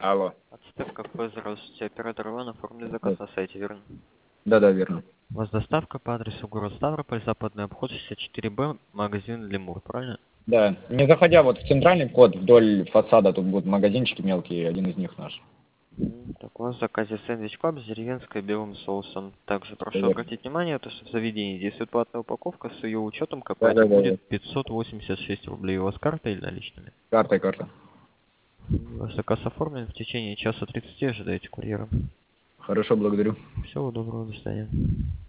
Алло. Ацтек, какой здравствуйте, оператор Иван, оформили заказ Да, на сайте, верно? да, верно. У вас доставка по адресу город Ставрополь, Западный обход 64Б, магазин Лемур, правильно? Да, не заходя вот в центральный вход, вдоль фасада тут будут магазинчики мелкие, один из них наш. Так, у вас в заказе сэндвич паб с деревенской белым соусом. Также Да, прошу верно. обратить внимание, то, что в заведении действует платная упаковка, с ее учетом к Да, оплате да. будет 586 рублей. У вас карта или наличными? Карта. Ваш заказ оформлен, в течение часа 30 ожидайте курьера. Хорошо, благодарю. Всего доброго, до свидания.